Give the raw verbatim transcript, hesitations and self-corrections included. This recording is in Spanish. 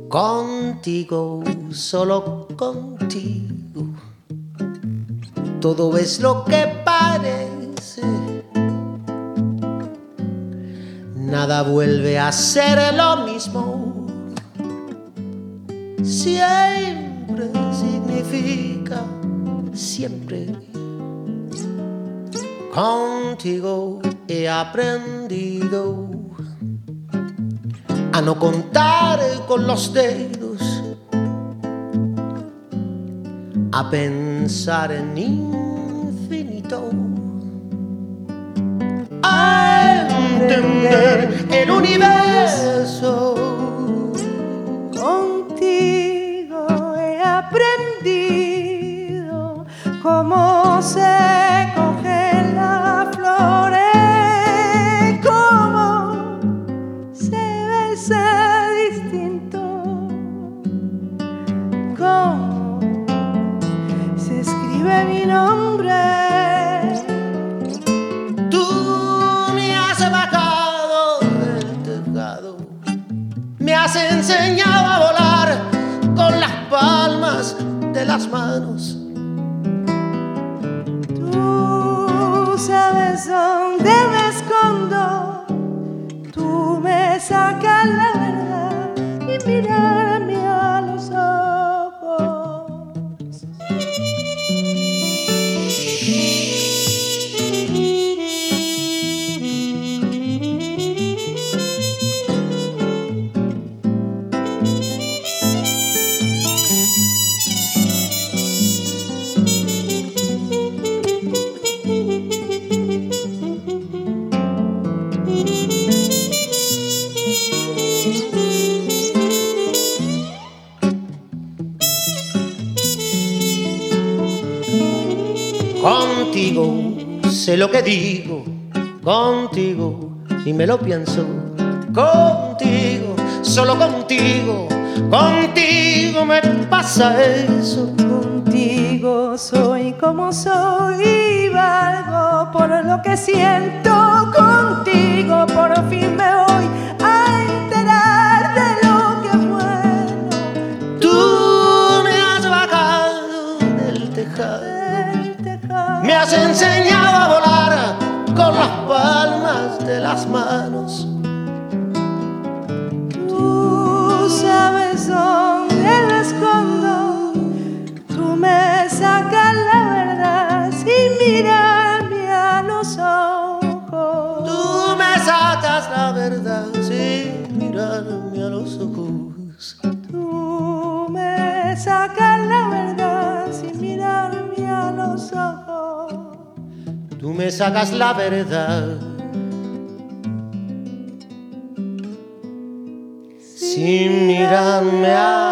Contigo, solo contigo, todo es lo que parece. Nada vuelve a ser lo mismo. Siempre significa siempre. Contigo he aprendido a no contar con los dedos, a pensar en infinito, a entender el universo. Contigo he aprendido cómo se cogen las flores, cómo se besa distinto, cómo se escribe mi nombre. Tú me has bajado del tejado, me has enseñado a volar con las palmas de las manos. Tú sabes dónde me escondo, tú me sacas la verdad y mirarme a los ojos. Contigo sé lo que digo, contigo ni me lo pienso. Contigo, solo contigo, contigo me pasa eso. Contigo soy como soy y valgo por lo que siento. Contigo por fin me voy a enterar de lo que es bueno. Tú me has bajado del tejado, me has enseñado a volar con las palmas de las manos. Tú sabes dónde me escondo, tú me sacas la verdad sin mirarme a los ojos. Tú me sacas la verdad sin mirarme a los ojos. Tú me sacas la verdad sin mirarme a los ojos. Tú me sacas la verdad sin mirarme a